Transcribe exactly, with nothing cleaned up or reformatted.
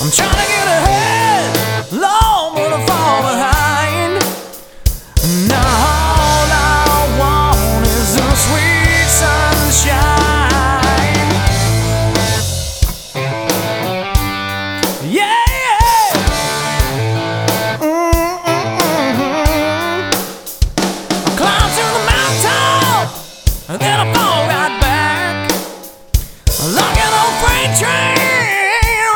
I'm trying to get ahead, long but I fall behind. Now all I want is the sweet sunshine. Yeah, yeah. Mm-mm-mm-mm. I climb to the mountain and then I fall right back, like an old freight train.